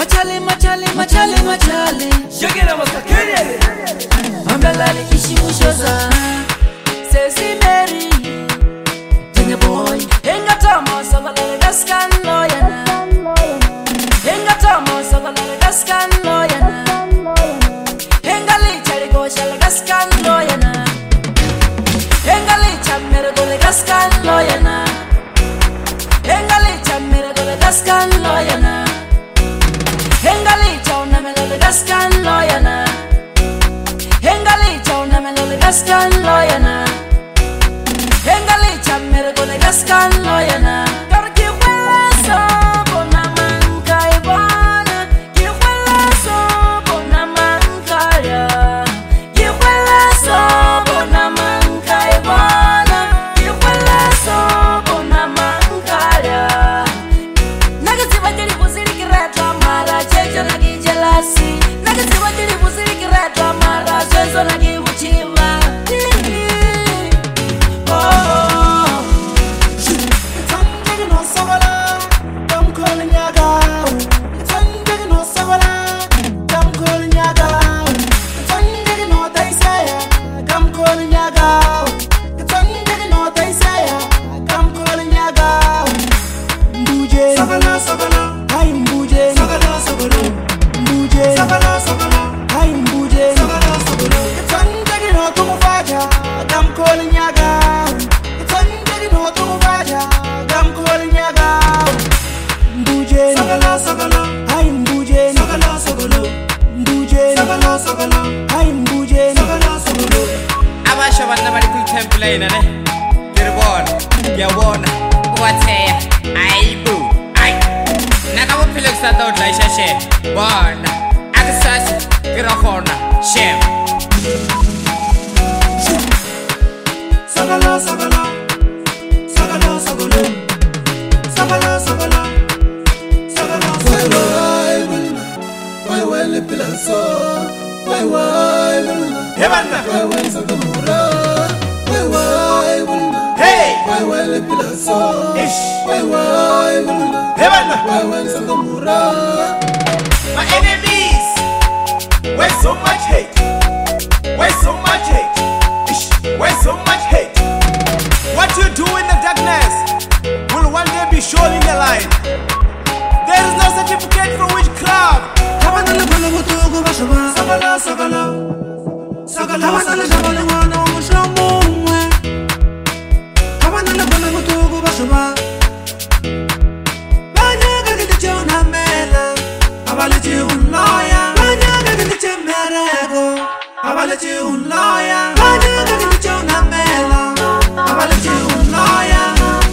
Machale Shagera Makakere Ambalali Ishimushoza Sesi Mary Tenga boy Enga Tomo Sogalare Gaskan Loyana Enga Tomo Sogalare Gaskan Loyana Enga Licha Rigosha Gaskan Loyana Enga Licha Meragole Gaskan Loyana Enga Licha Meragole Gaskan Loyana Hengali chona melole gaskan loyana Hengali chona melole gaskan loyana Hengali chamere gole gaskan loyana Karki hueso bona manka ibana Ki hueso bona manka ya Ki hueso bona manka ibana Ki hueso bona manka ya Nagativa jeli buziri kiretwa mara Checho nagi jealousy Nagativa jeli buziri kiretwa mara Checho nagi uchiva Oh Tanjig no savala Dam kol nyaga Tanjig no savala Dam kol nyaga Tanjig no taisaya Dam kol nyaga Tanjig no taisaya Dam kol nyaga Mbuje Savala Hai mbuje Savala Mbuje Savala Hai mbuje Savala Tanjig no tumufaja Dam kol nyaga Tanjig no tumufaja Dam kol nyaga Mbuje Savala Hai mbuje Savala Mbuje Savala Hai mbuje Savala Abasha bana bari ku temple na ne Kirbon ya wona wate aibu ai naka wo Felix ado la shashe bona aksas kirahona shem Savala Savala Savala Savala Savala Savala Savala Why le pilaso Why Hebana Why sakamura Why hey Why le pilaso ish Why Hebana Why sakamura my enemies why so much hate why so much hate ish why so much hate what you do in the darkness will one day be shown in the light there is no certificate for witchcraft Kabana le bana mutugo bashaba Savala Kabana le shabale wana mushamumwe Kabana le bana mutugo bashaba Banyaga gitiche unamela Abalechi unloya Banyaga gitiche merego Abalechi unloya Banyaga gitiche unamela Abalechi unloya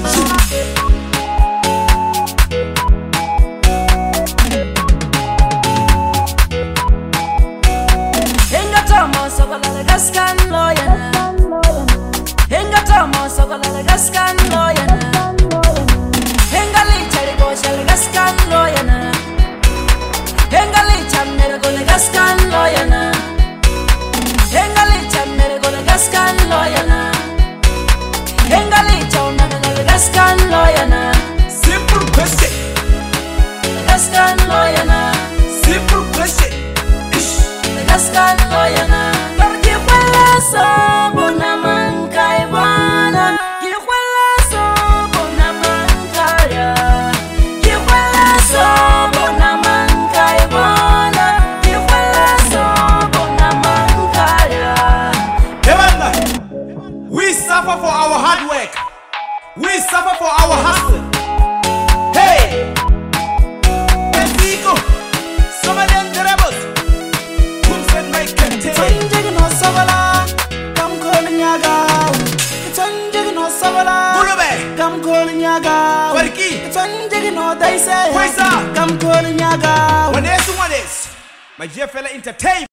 Henga Tomo Sogalare Gaskan Loyana Henga Tomo Sogalare Gaskan Loyana Henga Licha Rigosha Gaskan Loyana Henga Licha Meragole Gaskan Loyana Henga Licha Meragole Gaskan Loyana Henga Licha Unamele Gaskan Loyana simple question Gaskan Loyana simple question ish Gaskan Loyana Porque hueso bona manca ibana Que hueso bona manca ya Que hueso bona manca ibana Que hueso bona manca ya Hebana we suffer for our hard work we suffer for our hustle hey Mexico some of them the rebels Kumsen make contain Tanjig no savala Dam kol nyaga Tanjig no savala Bulube Dam kol nyaga Warki Tanjig no daise Kwaisa Dam kol nyaga When there's one is my dear fella entertain